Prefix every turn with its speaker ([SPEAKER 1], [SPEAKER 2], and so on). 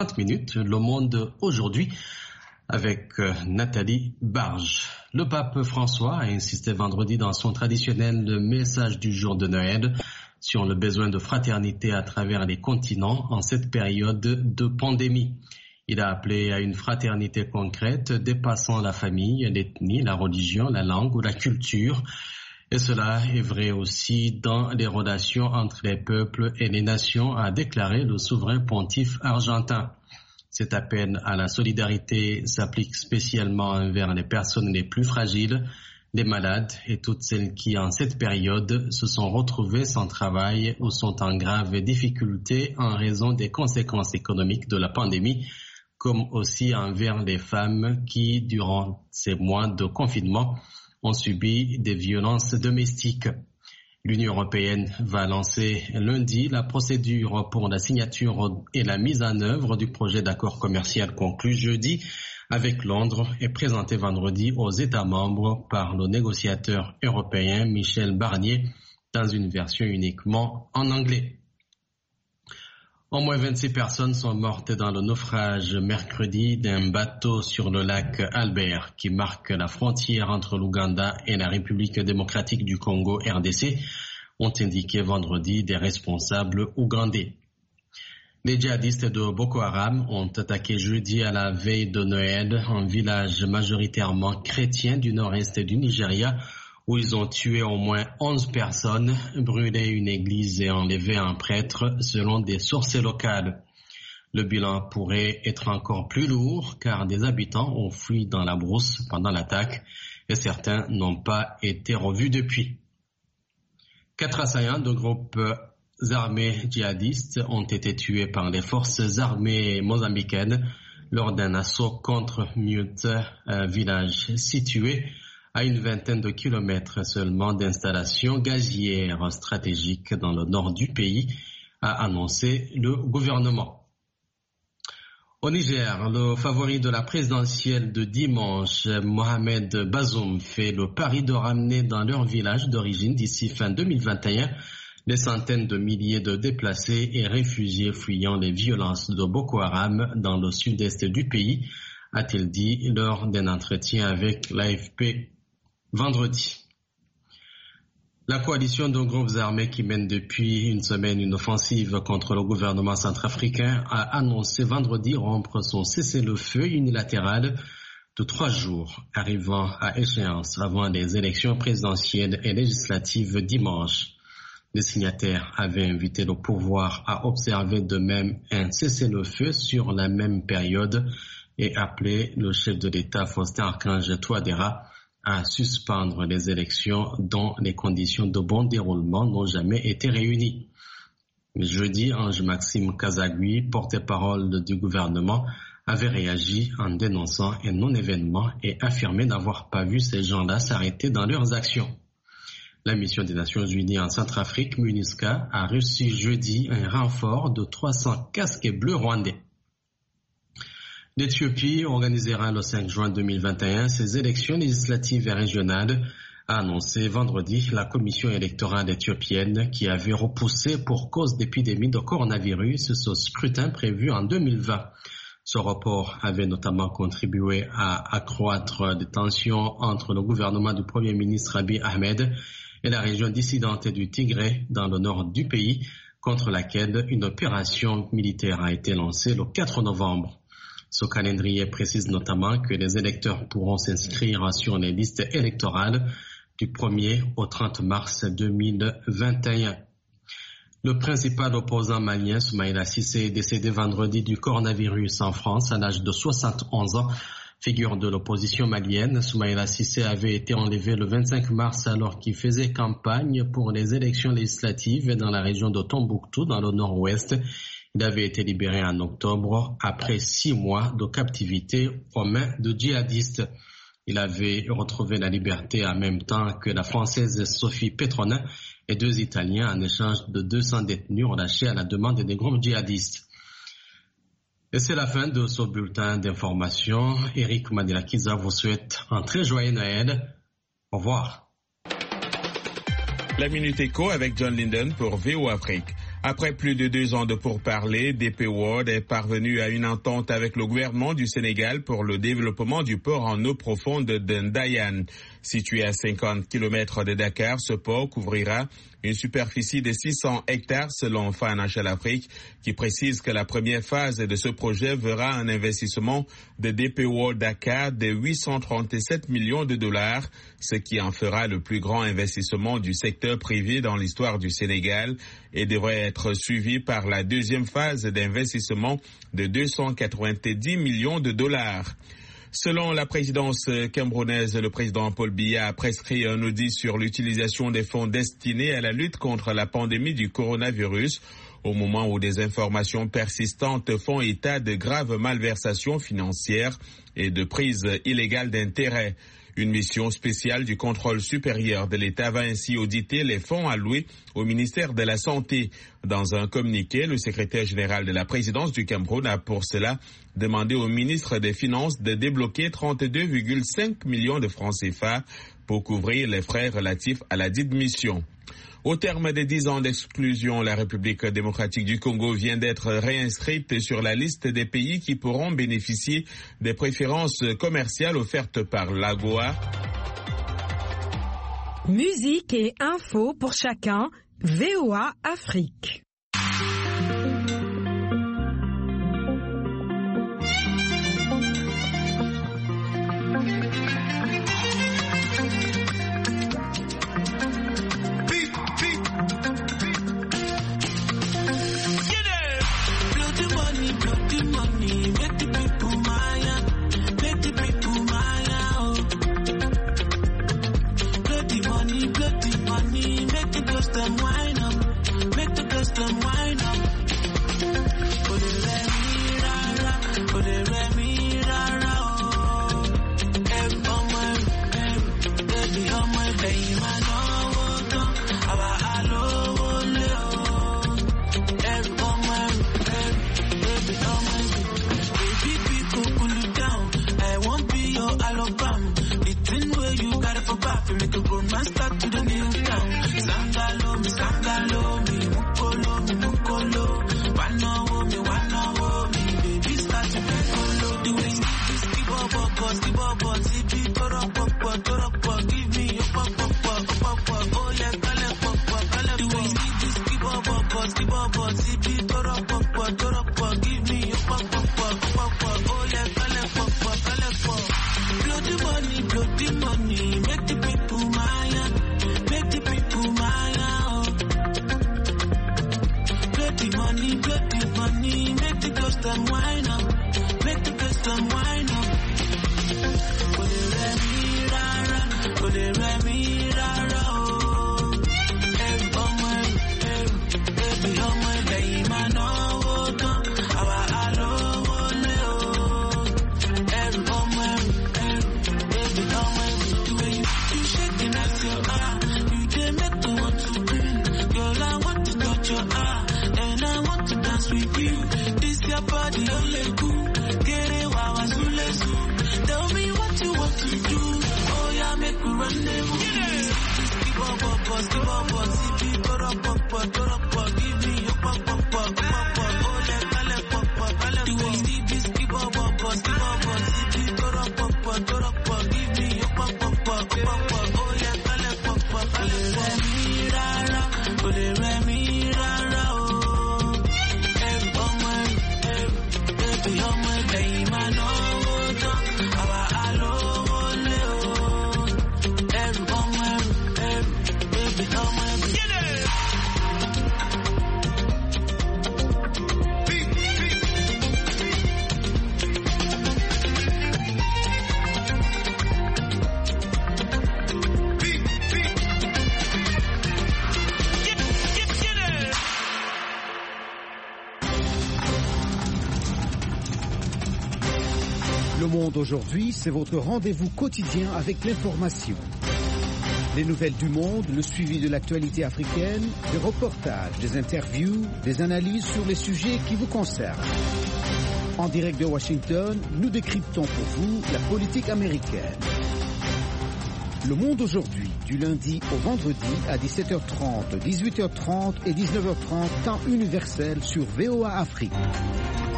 [SPEAKER 1] minutes, Le Monde aujourd'hui avec Nathalie Barge. Le pape François a insisté vendredi dans son traditionnel message du jour de Noël sur le besoin de fraternité à travers les continents en cette période de pandémie. Il a appelé à une fraternité concrète dépassant la famille, l'ethnie, la religion, la langue ou la culture. Et cela est vrai aussi dans les relations entre les peuples et les nations, a déclaré le souverain pontife argentin. Cet appel à la solidarité s'applique spécialement envers les personnes les plus fragiles, les malades et toutes celles qui, en cette période, se sont retrouvées sans travail ou sont en grave difficulté en raison des conséquences économiques de la pandémie, comme aussi envers les femmes qui, durant ces mois de confinement, ont subi des violences domestiques. L'Union européenne va lancer lundi la procédure pour la signature et la mise en œuvre du projet d'accord commercial conclu jeudi avec Londres et présenté vendredi aux États membres par le négociateur européen Michel Barnier dans une version uniquement en anglais. Au moins 26 personnes sont mortes dans le naufrage mercredi d'un bateau sur le lac Albert qui marque la frontière entre l'Ouganda et la République démocratique du Congo RDC, ont indiqué vendredi des responsables ougandais. Les djihadistes de Boko Haram ont attaqué jeudi à la veille de Noël un village majoritairement chrétien du nord-est du Nigeria où ils ont tué au moins 11 personnes, brûlé une église et enlevé un prêtre, selon des sources locales. Le bilan pourrait être encore plus lourd car des habitants ont fui dans la brousse pendant l'attaque et certains n'ont pas été revus depuis. 4 assaillants de groupes armés djihadistes ont été tués par les forces armées mozambicaines lors d'un assaut contre Mute, un village situé à une vingtaine de kilomètres seulement d'installations gazières stratégiques dans le nord du pays, a annoncé le gouvernement. Au Niger, le favori de la présidentielle de dimanche, Mohamed Bazoum, fait le pari de ramener dans leur village d'origine d'ici fin 2021 les centaines de milliers de déplacés et réfugiés fuyant les violences de Boko Haram dans le sud-est du pays, a-t-il dit lors d'un entretien avec l'AFP. Vendredi, la coalition de groupes armés qui mène depuis une semaine une offensive contre le gouvernement centrafricain a annoncé vendredi rompre son cessez-le-feu unilatéral de 3 jours, arrivant à échéance avant les élections présidentielles et législatives dimanche. Les signataires avaient invité le pouvoir à observer de même un cessez-le-feu sur la même période et appelé le chef de l'État Faustin-Archange Touadéra à suspendre les élections dont les conditions de bon déroulement n'ont jamais été réunies. Jeudi, Ange-Maxime Kazagui, porte-parole du gouvernement, avait réagi en dénonçant un non-événement et affirmé n'avoir pas vu ces gens-là s'arrêter dans leurs actions. La mission des Nations Unies en Centrafrique, MINUSCA, a reçu jeudi un renfort de 300 casques bleus rwandais. L'Éthiopie organisera le 5 juin 2021 ses élections législatives et régionales, a annoncé vendredi la commission électorale éthiopienne qui avait repoussé pour cause d'épidémie de coronavirus ce scrutin prévu en 2020. Ce report avait notamment contribué à accroître les tensions entre le gouvernement du Premier ministre Abiy Ahmed et la région dissidente du Tigré dans le nord du pays, contre laquelle une opération militaire a été lancée le 4 novembre. Ce calendrier précise notamment que les électeurs pourront s'inscrire sur les listes électorales du 1er au 30 mars 2021. Le principal opposant malien, Soumaïla Cissé, est décédé vendredi du coronavirus en France à l'âge de 71 ans. Figure de l'opposition malienne, Soumaïla Cissé avait été enlevé le 25 mars alors qu'il faisait campagne pour les élections législatives dans la région de Tombouctou, dans le nord-ouest. Il avait été libéré en octobre après 6 mois de captivité aux mains de djihadistes. Il avait retrouvé la liberté en même temps que la Française Sophie Petronin et 2 Italiens en échange de 200 détenus relâchés à la demande des groupes djihadistes. Et c'est la fin de ce bulletin d'information. Eric Madelakiza vous souhaite un très joyeux Noël. Au revoir.
[SPEAKER 2] La Minute Éco avec John Linden pour VOA Afrique. Après plus de 2 ans de pourparlers, DP World est parvenu à une entente avec le gouvernement du Sénégal pour le développement du port en eau profonde de Ndayane. Situé à 50 km de Dakar, ce port couvrira une superficie de 600 hectares selon Financial Afrique, qui précise que la première phase de ce projet verra un investissement de DP World Dakar de 837 millions de dollars, ce qui en fera le plus grand investissement du secteur privé dans l'histoire du Sénégal et devrait être suivi par la deuxième phase d'investissement de 290 millions de dollars. Selon la présidence camerounaise, le président Paul Biya a prescrit un audit sur l'utilisation des fonds destinés à la lutte contre la pandémie du coronavirus, au moment où des informations persistantes font état de graves malversations financières et de prises illégales d'intérêt. Une mission spéciale du contrôle supérieur de l'État va ainsi auditer les fonds alloués au ministère de la Santé. Dans un communiqué, le secrétaire général de la présidence du Cameroun a pour cela demandé au ministre des Finances de débloquer 32,5 millions de francs CFA pour couvrir les frais relatifs à la dite mission. Au terme des 10 ans d'exclusion, la République démocratique du Congo vient d'être réinscrite sur la liste des pays qui pourront bénéficier des préférences commerciales offertes par l'AGOA.
[SPEAKER 3] Musique et info pour chacun, VOA Afrique.
[SPEAKER 4] Le Monde aujourd'hui, c'est votre rendez-vous quotidien avec l'information. Les nouvelles du monde, le suivi de l'actualité africaine, des reportages, des interviews, des analyses sur les sujets qui vous concernent. En direct de Washington, nous décryptons pour vous la politique américaine. Le Monde aujourd'hui, du lundi au vendredi à 17h30, 18h30 et 19h30, temps universel sur VOA Afrique.